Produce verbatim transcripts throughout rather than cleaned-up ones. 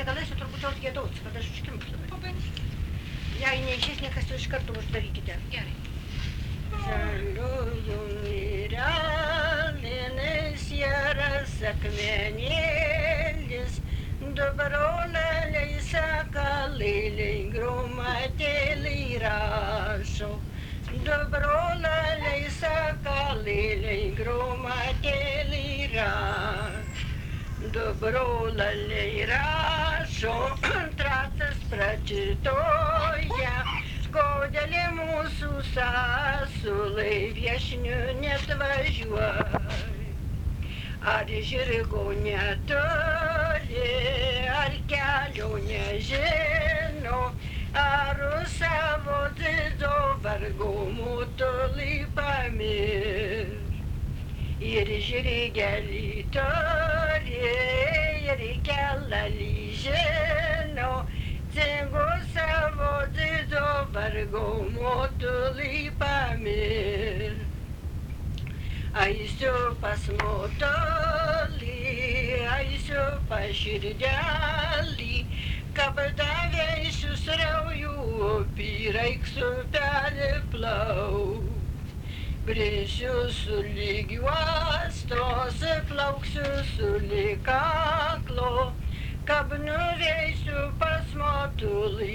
negalėsiu turbūt jos giedoti, kad aš užkimštu. Pabandykite. Jei neišės niekas, iš karto uždarykite. Gerai. Žaliųjų mirelėnis jaras akmenėlis, du broleliai sakalėliai grumatėliai rašo. Du broleliai sakalėliai grumatėliai rašo. Du broleliai rašo, tratas pračitoja, kodėl mūsų sasulai viešnių netvažiuoja. Ar žirgo neturi, ar kelio nežino, ar savo dido vargo mutulį pamir. Ir žirgelį turi, ir kelalį žino, tegu savo dido vargo motulį pamir. Aisiu pas motulį, aisiu pas širdelį, kap davė susraujų upį, reiks upelį plauk. Brėsiu sulig juostos, plauksiu sulig kaklo, kap nuveisiu pas motulį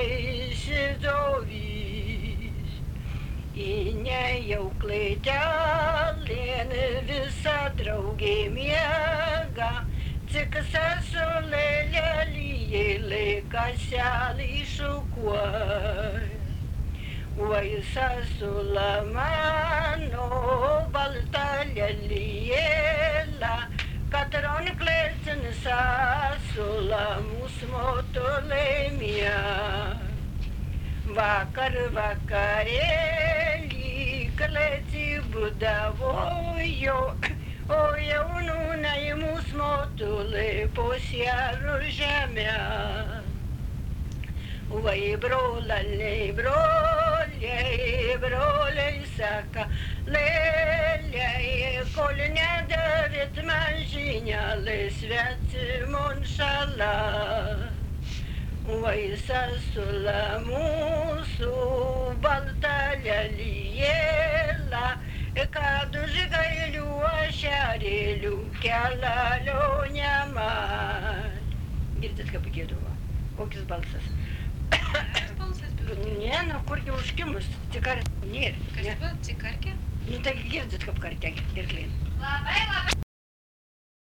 teisėdovys. Į nejauklai telien visa draugė miega, cik sasulėlė lyjėlė kaselį šukuoja. Oi sasula mano, balta lėlėlė, katron klėsin sasula mūsų motulė miega. Vakar vakarėlį klėci būdavojo, o jaunūnai mūsų motulė po sierų žemę. Vai broleliai, broliai, broliai saka, lėliai, kol nedarit man žinialai svetimon šala. Vai sasula mūsų balta lėlėlė, kad už gailių ašarėlių kelalio nemat. Girdit, kaip giedavo? Kokis balsas? Balsas biurų. Ne, nu kurgi užkimus, cikarkė nėra. Kas buvo cikarkė? Nu tai girdit, kaip karkė gerklin. Labai, labai.